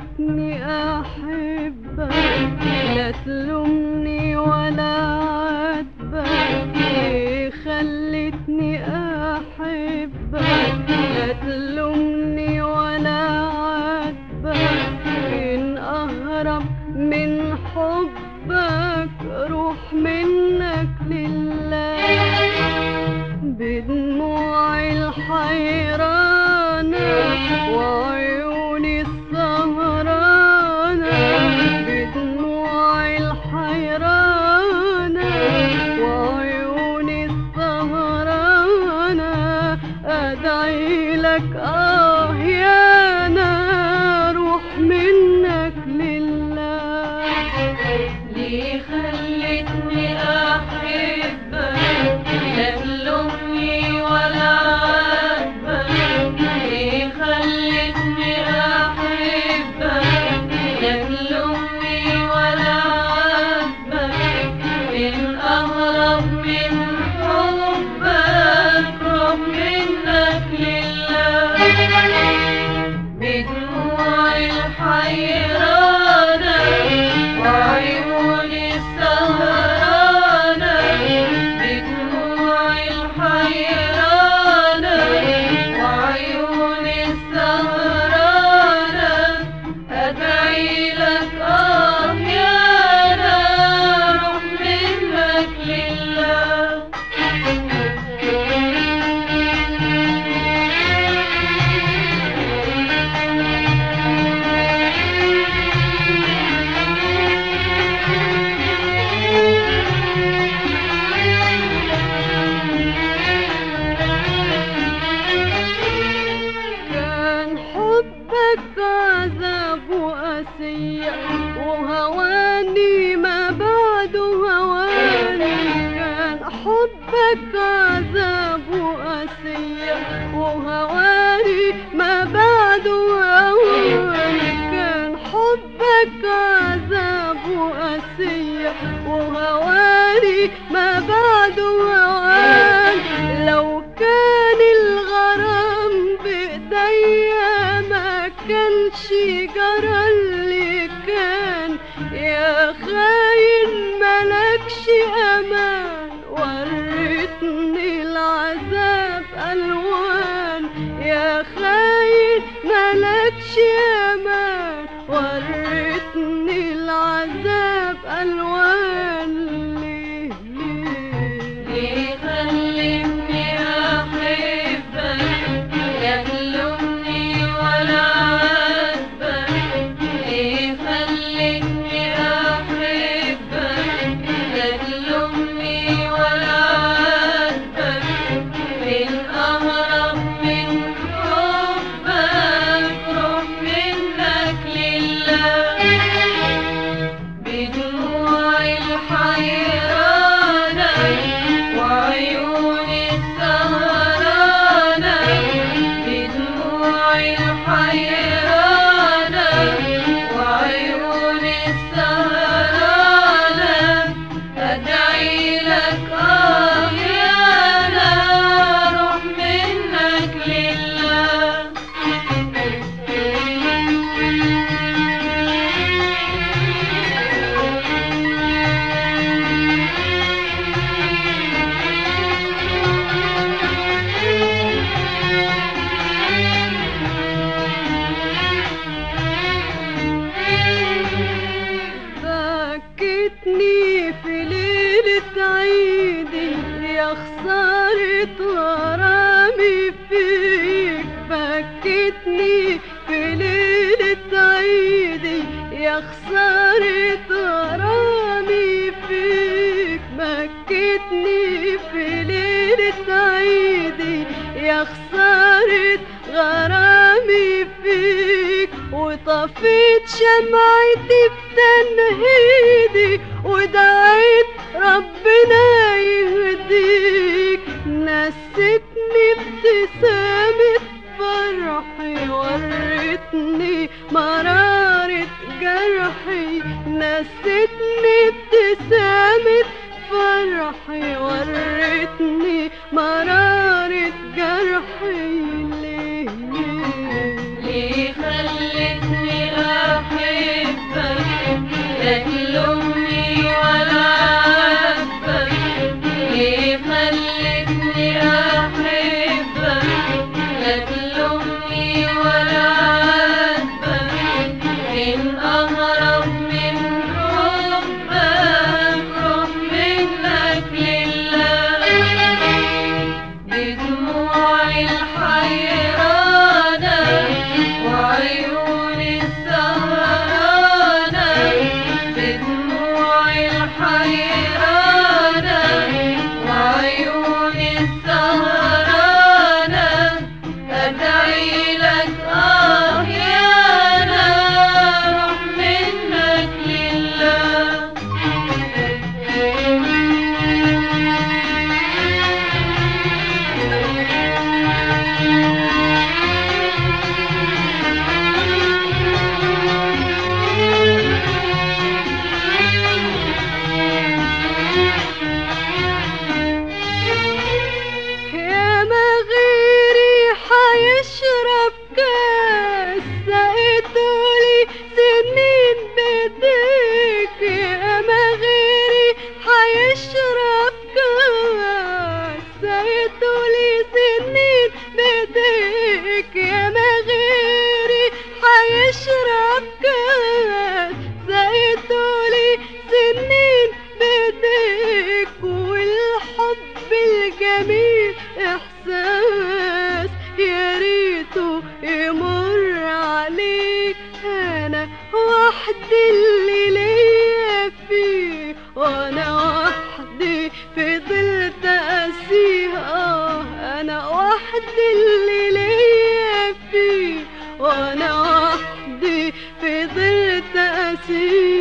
خلتني أحبك، لا تلومني ولا عاتبك. ليه خلتني أحبك، لا تلومني ولا عاتبك. إن أهرب من حبك روح منك لله، بدموعي الحيرانة وعيوني السهرانة، بدموعي الحيرانة وعيوني السهرانة، أدعي لك يا نار روح منك لله. ليه خلتني أحبك، لا تلومني ولا عاتبك. ليه خلتني أحبك، لا تلومني ولا عاتبك. إن أهرب من حبك روح منك لله، بدموعي الحيرانة وعيوني السهرانة، بدموعي الحيرانة وعيوني السهرانة، أدعي لك يا نار روح منك لله. كان حبك عذاب وقاسية وهواني ما بعده هواني، كان حبك عذاب وقاسية وهواني ما بعده هواني، كان حبك عذاب وقاسية وهواني ما بعده هواني. لو كان الغرام بإيديا ما كانش جرى اللي كان، يا خاين ملكش أمان وريتني العذاب ألوان، يا خاين ملكش أمان وريتني العذاب ألوان. ليه ليه خلتني أحبك، لا تلومني ولا عاتبك. ليه خلتني أحبك، لا تلومني ولا عاتبك. إن أهرب من حبك روح منك لله، بدموعي الحيرانة وعيوني السهرانة، بدموعي الحيرانة وعيوني السهرانة، أدعي لك يا نار روح منك لله. بكتني في ليلة عيدي يا خسارة غرامي فيك، بكتني في ليلة عيدي يا خسارة غرامي فيك، بكتني في ليلة عيدي يا خسارة غرامي فيك، وطفيت شمعتي بتنهيدي ودعيت ربنا يهديك، نستني ابتسامة فرحي ورتني مرارة جرحي، نستني ابتسامة فرحي ورتني مرارة جرحي. ليه ليه خلتني انا وحدي اللي ليا فيه، وانا وحدي فضلت اسيه. انا وحدي اللي ليا فيه، وانا وحدي فضلت اسيه.